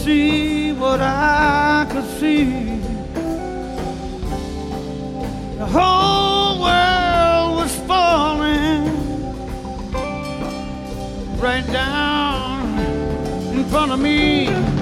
see what I could see. The whole world was falling right down in front of me.